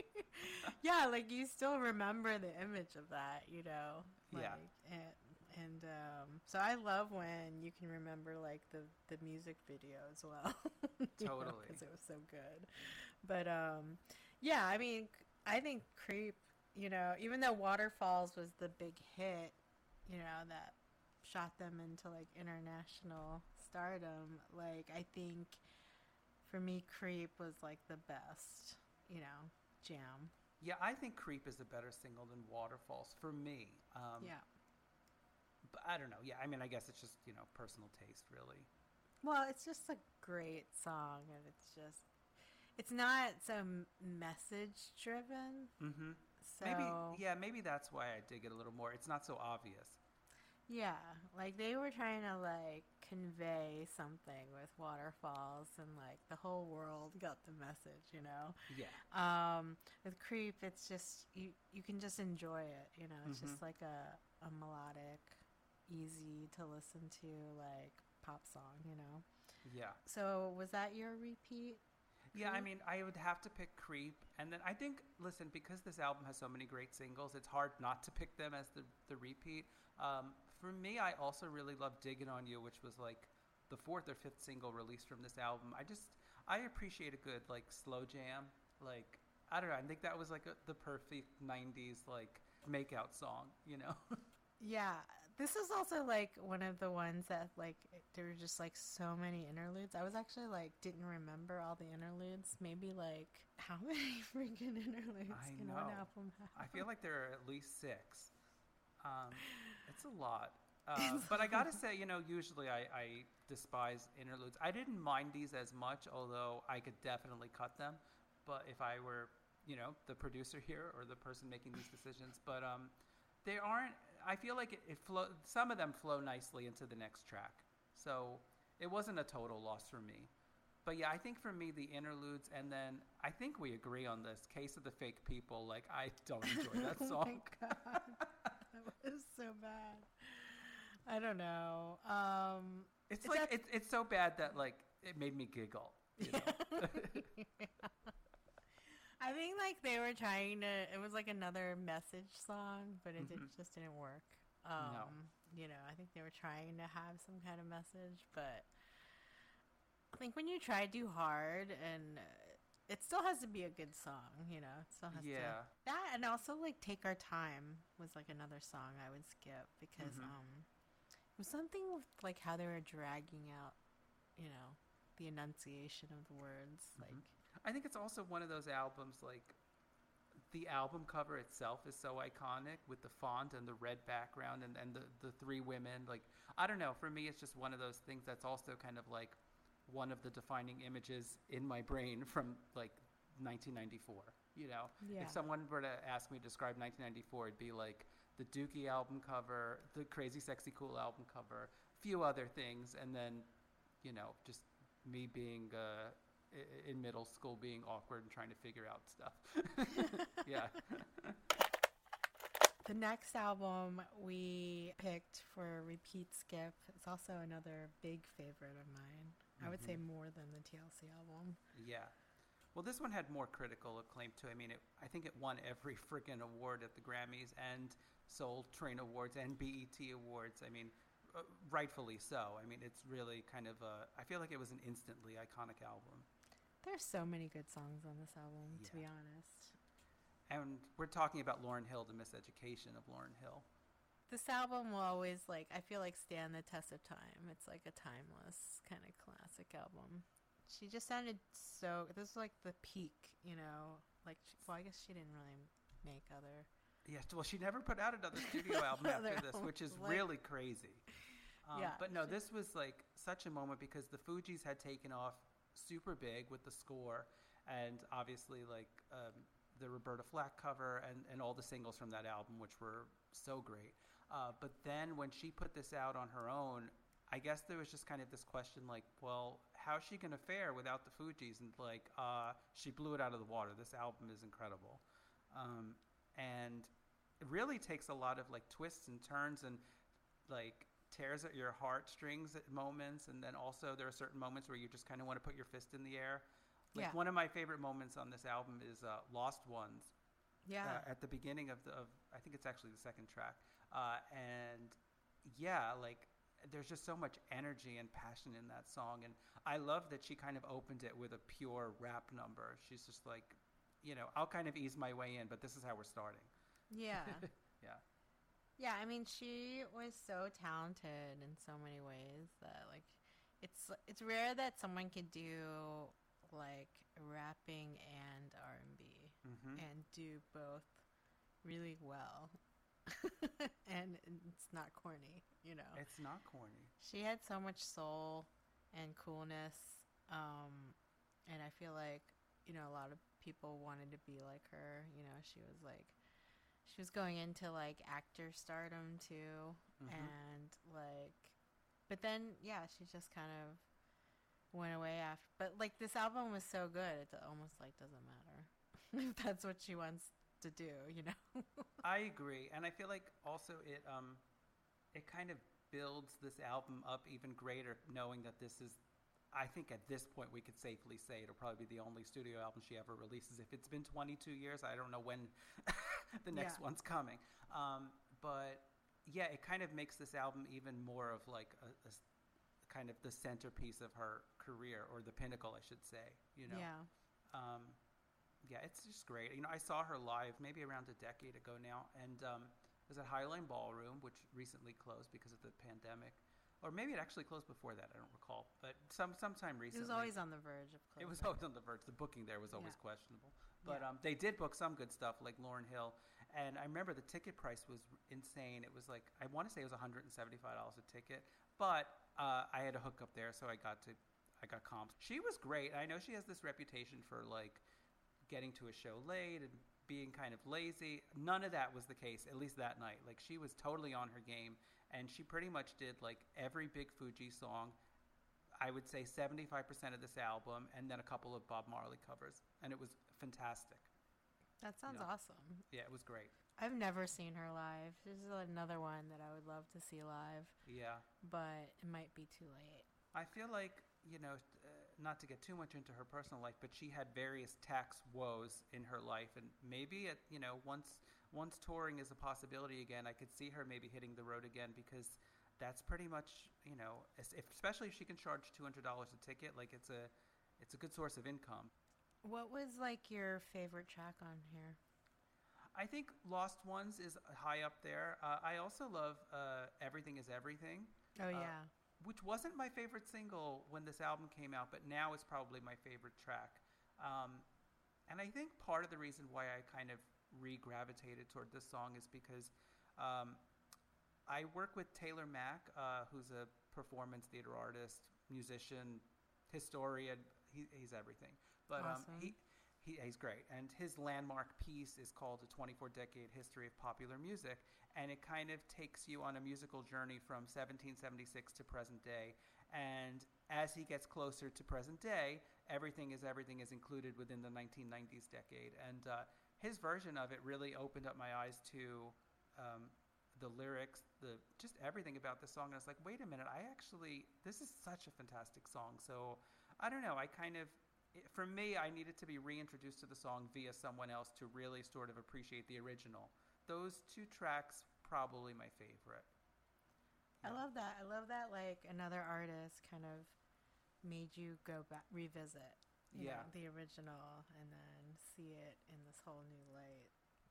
Yeah, like you still remember the image of that, you know? Like, yeah. And so I love when you can remember like the music video as well. Totally. Because it was so good. But yeah, I mean, I think Creep, you know, even though Waterfalls was the big hit, you know, that shot them into like international stardom, like I think for me Creep was like the best, you know, jam. Yeah, I think Creep is a better single than Waterfalls for me. Yeah. But I don't know. Yeah, I mean, I guess it's just, you know, personal taste, really. Well, it's just a great song, and it's not so message driven. Mm-hmm. So maybe that's why I dig it a little more. It's not so obvious. yeah, like they were trying to like convey something with Waterfalls, and like the whole world got the message, you know. Yeah. With Creep, it's just you can just enjoy it, you know. It's just like a melodic, easy to listen to like pop song, you know. Yeah. So was that your repeat? Yeah, I mean, I would have to pick Creep. And then I think, listen, because this album has so many great singles, it's hard not to pick them as the repeat. For me, I also really love Digging on You, which was like the 4th or 5th single released from this album. I appreciate a good like slow jam. Like, I don't know, I think that was like the perfect 90s like makeout song, you know? Yeah, this is also like one of the ones that like there were just like so many interludes. I was actually like didn't remember all the interludes. Maybe like how many freaking interludes can one album have? I feel like there are at least 6. It's a lot. But I gotta say, you know, usually I despise interludes. I didn't mind these as much, although I could definitely cut them. But if I were, you know, the producer here or the person making these decisions, but they aren't. I feel like some of them flow nicely into the next track, so it wasn't a total loss for me. But yeah, I think for me the interludes, and then I think we agree on this. Case of the Fake People. Like I don't enjoy that song. Oh my god, that was so bad. I don't know. It's like it's so bad that like it made me giggle. You know? Yeah. I think like they were trying to. It was like another message song, but it just didn't work. No. You know, I think they were trying to have some kind of message, but I think when you try too hard, and it still has to be a good song. You know, it still has to that, and also like Take Our Time was like another song I would skip because it was something with like how they were dragging out, you know, the enunciation of the words, like. I think it's also one of those albums, like, the album cover itself is so iconic with the font and the red background and the 3 women. Like, I don't know. For me, it's just one of those things that's also kind of like one of the defining images in my brain from, like, 1994. You know? Yeah. If someone were to ask me to describe 1994, it'd be like the Dookie album cover, the Crazy Sexy Cool album cover, a few other things, and then, you know, just me being... in middle school being awkward and trying to figure out stuff. Yeah. The next album we picked for repeat skip is also another big favorite of mine. I would say more than the TLC album. Yeah. Well, this one had more critical acclaim too. I mean, I think it won every freaking award at the Grammys and Soul Train Awards and BET Awards. I mean, rightfully so. I mean, it's really kind of I feel like it was an instantly iconic album. There's so many good songs on this album, to be honest. And we're talking about Lauryn Hill, the Miseducation of Lauryn Hill. this album will always, like, I feel like, stand the test of time. It's like a timeless kind of classic album. She just sounded so, this was like the peak, you know, like, well, I guess she didn't really make other. Yes, well, she never put out another studio album after this, which is like, really crazy. Yeah, but no, this was like such a moment because the Fugees had taken off super big with the score, and obviously like the Roberta Flack cover and all the singles from that album, which were so great. But then when she put this out on her own, I guess there was just kind of this question like, well, how's she going to fare without the Fugees? And like, she blew it out of the water. This album is incredible. And it really takes a lot of like twists and turns and like tears at your heartstrings at moments. And then also there are certain moments where you just kind of want to put your fist in the air. Like one of my favorite moments on this album is Lost Ones. Yeah. At the beginning of I think it's actually the second track. And yeah, like there's just so much energy and passion in that song. And I love that she kind of opened it with a pure rap number. She's just like, you know, I'll kind of ease my way in, but this is how we're starting. Yeah. Yeah. Yeah, I mean, she was so talented in so many ways that, like, it's rare that someone could do, like, rapping and R&B and do both really well. And it's not corny, you know. It's not corny. She had so much soul and coolness, and I feel like, you know, a lot of people wanted to be like her. You know, she was going into like actor stardom too, and like, but then yeah, she just kind of went away after. But like this album was so good, it almost like doesn't matter if that's what she wants to do, you know. I agree, and I feel like also it kind of builds this album up even greater, knowing that this is, I think at this point we could safely say it'll probably be the only studio album she ever releases. If it's been 22 years, I don't know when the next one's coming. But yeah, it kind of makes this album even more of like a kind of the centerpiece of her career, or the pinnacle, I should say, you know? Yeah. Yeah, it's just great. You know, I saw her live maybe around a decade ago now, and it was at Highline Ballroom, which recently closed because of the pandemic. Or maybe it actually closed before that. I don't recall. But sometime recently. It was always on the verge of closing. It was always on the verge. The booking there was always questionable. But they did book some good stuff, like Lauryn Hill. And I remember the ticket price was insane. It was like, I want to say it was $175 a ticket. But I had a hookup there, so I got comps. She was great. I know she has this reputation for, like, getting to a show late and being kind of lazy. None of that was the case, at least that night. Like, she was totally on her game. And she pretty much did like every Big Fuji song, I would say 75% of this album, and then a couple of Bob Marley covers. And it was fantastic. That sounds awesome. Yeah, it was great. I've never seen her live. This is another one that I would love to see live. Yeah. But it might be too late. I feel like, you know, not to get too much into her personal life, but she had various tax woes in her life. And maybe, you know, once touring is a possibility again, I could see her maybe hitting the road again, because that's pretty much, you know, especially if she can charge $200 a ticket, like it's a good source of income. What was like your favorite track on here? I think Lost Ones is high up there. I also love Everything Is Everything. Oh, yeah. Which wasn't my favorite single when this album came out, but now it's probably my favorite track. And I think part of the reason why I kind of re-gravitated toward this song is because I work with Taylor Mack, who's a performance theater artist, musician, historian. He's everything. But awesome. He's great. And his landmark piece is called A 24-Decade History of Popular Music. And it kind of takes you on a musical journey from 1776 to present day. And as he gets closer to present day, Everything is included within the 1990s decade. And his version of it really opened up my eyes to the lyrics, just everything about this song. And I was like, wait a minute, this is such a fantastic song. So I don't know, for me, I needed to be reintroduced to the song via someone else to really sort of appreciate the original. Those two tracks, probably my favorite. Yeah. I love that, like, another artist kind of made you go back, revisit you know, the original, and then see it in this whole new light.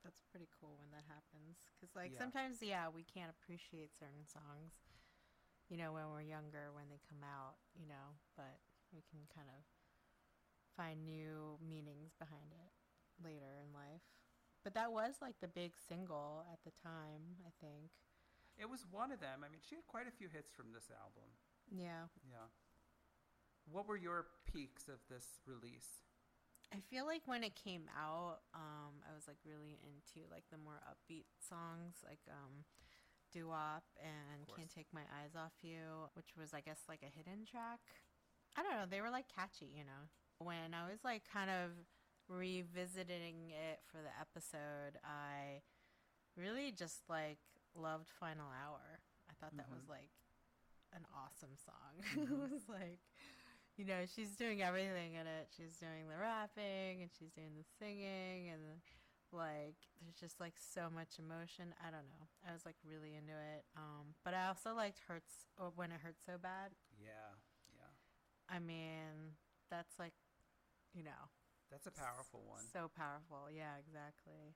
That's pretty cool when that happens. Because, like, sometimes, we can't appreciate certain songs, when we're younger, when they come out, but we can kind of find new meanings behind it later in life. But that was, like, the big single at the time, I think. It was one of them. I mean, she had quite a few hits from this album. Yeah. Yeah. What were your peaks of this release? I feel like when it came out, I was like really into like the more upbeat songs, like Doo-Wop and Can't Take My Eyes Off You, which was, I guess, like a hidden track. I don't know, they were like catchy, When I was like kind of revisiting it for the episode, I really just like loved Final Hour. I thought that was like an awesome song. It was like, she's doing everything in it. She's doing the rapping and she's doing the singing, and like there's just like so much emotion. I don't know. I was like really into it. But I also liked Hurts, or When It Hurts So Bad. Yeah. I mean, that's like, that's a powerful one. So powerful. Yeah, exactly.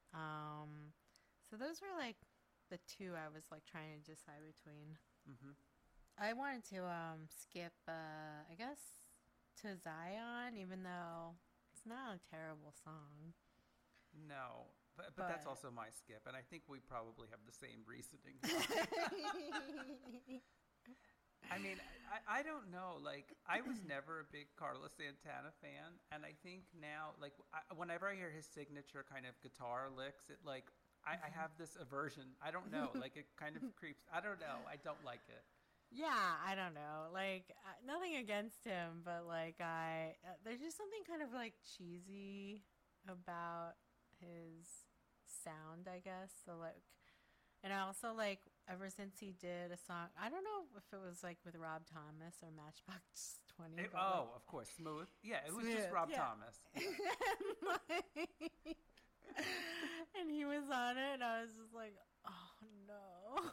So those were like the two I was like trying to decide between. I wanted to skip, I guess, To Zion, even though it's not a terrible song. No, but that's also my skip, and I think we probably have the same reasoning. I mean, I don't know. Like, I was never a big Carlos Santana fan, and I think now, like, whenever I hear his signature kind of guitar licks, it like I have this aversion. I don't know. Like, it kind of creeps. I don't know. I don't like it. Yeah, I don't know. Like, nothing against him, but like there's just something kind of like cheesy about his sound, I guess. So like, and I also like ever since he did a song, I don't know if it was like with Rob Thomas or Matchbox 20. Of course, Smooth. Yeah, it was just Rob Thomas. And he was on it, and I was just like, oh no.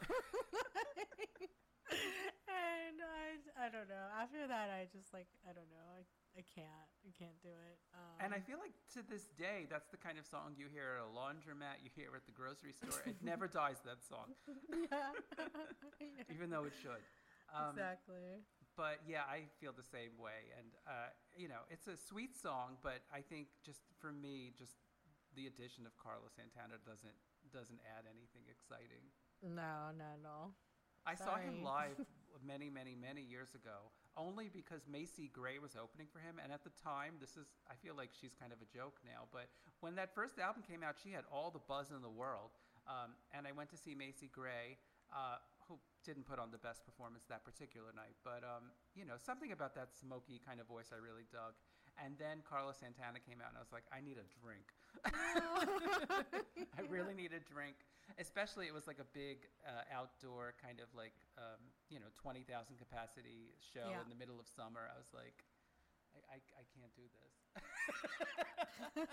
And I don't know. After that, I just like, I don't know. I can't do it. And I feel like to this day, that's the kind of song you hear at a laundromat, you hear at the grocery store. It never dies, that song. Yeah. Even though it should. Exactly. But yeah, I feel the same way. And, it's a sweet song, but I think just for me, just the addition of Carlos Santana doesn't add anything exciting. No, not at all. I saw him live many, many, many years ago, only because Macy Gray was opening for him. And at the time, I feel like she's kind of a joke now, but when that first album came out, she had all the buzz in the world. And I went to see Macy Gray, who didn't put on the best performance that particular night. But, something about that smoky kind of voice I really dug. And then Carlos Santana came out, and I was like, I need a drink. I really need a drink. Especially, it was like a big outdoor kind of like, 20,000 capacity show in the middle of summer. I was like, I can't do this.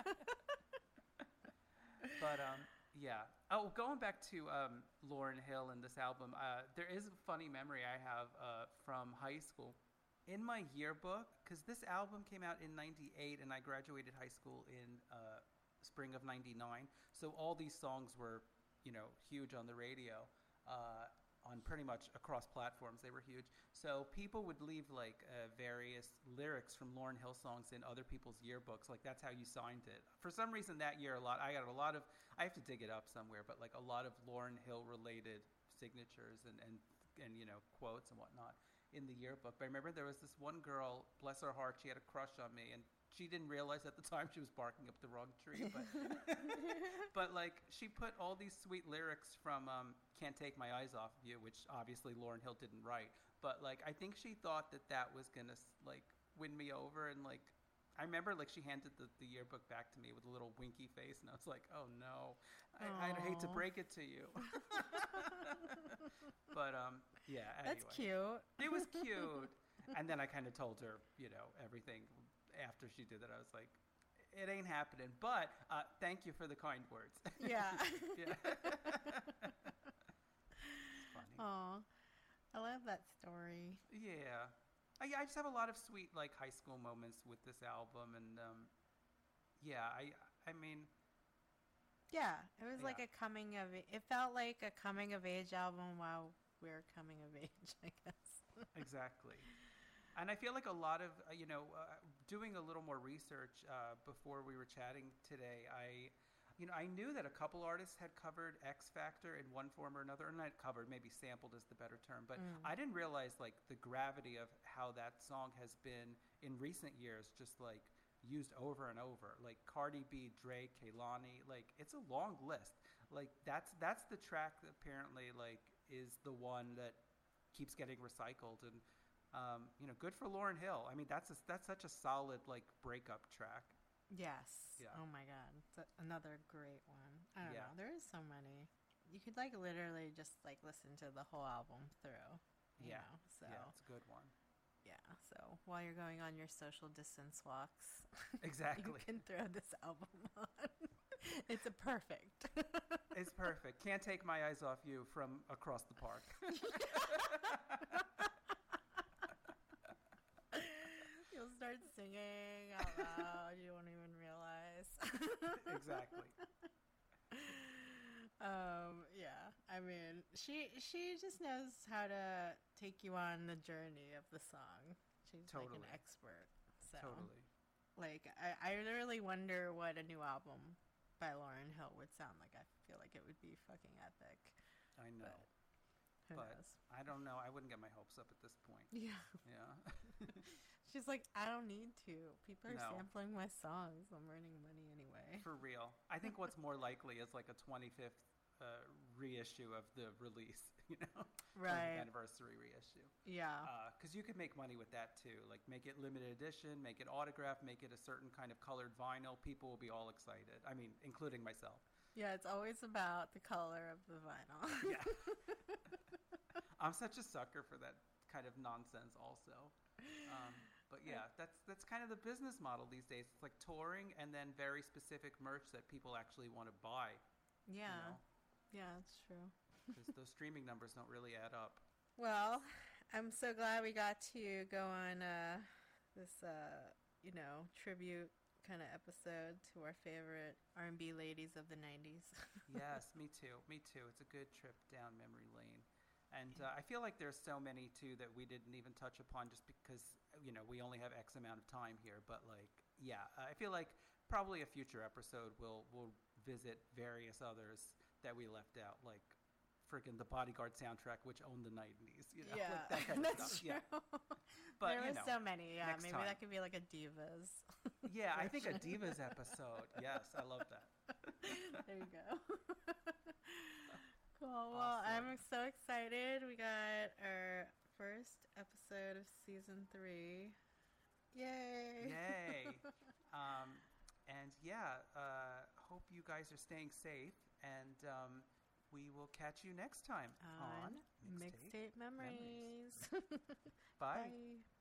But, yeah. Oh, going back to Lauryn Hill and this album, there is a funny memory I have from high school. In my yearbook, because this album came out in 98 and I graduated high school in spring of 99, so all these songs were, huge on the radio, on pretty much across platforms. They were huge. So people would leave like various lyrics from Lauryn Hill songs in other people's yearbooks. Like, that's how you signed it. For some reason that year, I have to dig it up somewhere, but like a lot of Lauryn Hill related signatures and quotes and whatnot in the yearbook. But I remember there was this one girl, bless her heart, she had a crush on me, and she didn't realize at the time she was barking up the wrong tree. But but like, she put all these sweet lyrics from Can't Take My Eyes Off of You, which obviously Lauryn Hill didn't write. But like, I think she thought that was gonna like win me over, and like, I remember like she handed the yearbook back to me with a little winky face, and I was like, oh no, I'd hate to break it to you. But yeah, anyway. That's cute. It was cute. And then I kind of told her, everything after she did that. I was like, it ain't happening, but thank you for the kind words. Yeah. Yeah. It's funny. Aw, I love that story. Yeah. I just have a lot of sweet like high school moments with this album, and yeah, I mean, Yeah, it was like Yeah. a coming of it felt like a coming of age album while we're coming of age, I guess. Exactly. And I feel like a lot of, doing a little more research before we were chatting today, I knew that a couple artists had covered X Factor in one form or another, or not covered, maybe sampled is the better term, but I didn't realize like the gravity of how that song has been in recent years, just like used over and over. Like Cardi B, Drake, Kehlani, like it's a long list. Like that's the track that apparently like is the one that keeps getting recycled and good for Lauryn Hill. I mean, that's such a solid like breakup track. Yes. Yeah. Oh my God. Another great one. I don't Yeah. know. There is so many. You could like literally just like listen to the whole album through. You know? So Yeah, it's a good one. yeah. So while you're going on your social distance walks, Exactly. you can throw this album on. It's a perfect. It's perfect. Can't take my eyes off you from across the park. You'll start singing out loud. You won't even realize. Exactly. Yeah. I mean, she just knows how to take you on the journey of the song. She's Totally. like an expert. So, Totally. like, I really wonder what a new album by Lauryn Hill would sound like. I feel like it would be fucking epic. I know. But who But knows? I don't know. I wouldn't get my hopes up at this point. Yeah. Yeah. She's like, I don't need to. People are No. sampling my songs. I'm earning money anyway. For real. I think what's more likely is like a 25th reissue of the release, Right. 20th anniversary reissue. Yeah. Because you could make money with that too. Like make it limited edition, make it autographed, make it a certain kind of colored vinyl. People will be all excited. I mean, including myself. Yeah, it's always about the color of the vinyl. Yeah. I'm such a sucker for that kind of nonsense also. But yeah, that's kind of the business model these days. It's like touring and then very specific merch that people actually want to buy. Yeah. Yeah, that's true. Because those streaming numbers don't really add up. Well, I'm so glad we got to go on this, tribute kind of episode to our favorite R&B ladies of the 90s. Yes, me too. Me too. It's a good trip down memory lane. And I feel like there's so many, too, that we didn't even touch upon just because, we only have X amount of time here. But, I feel like probably a future episode we'll visit various others that we left out, like freaking the Bodyguard soundtrack, which owned the 90s. Yeah, like that kind of that's stuff. true. Yeah. But, there was so many. Yeah, next maybe time. that could be like a Divas. Yeah, I think a Divas episode. Yes, I love that. There you go. Cool. Well, Awesome. I'm so excited. We got our first episode of season 3. Yay! Yay! Hope you guys are staying safe, and we will catch you next time on Mixtape Memories. Bye. Bye.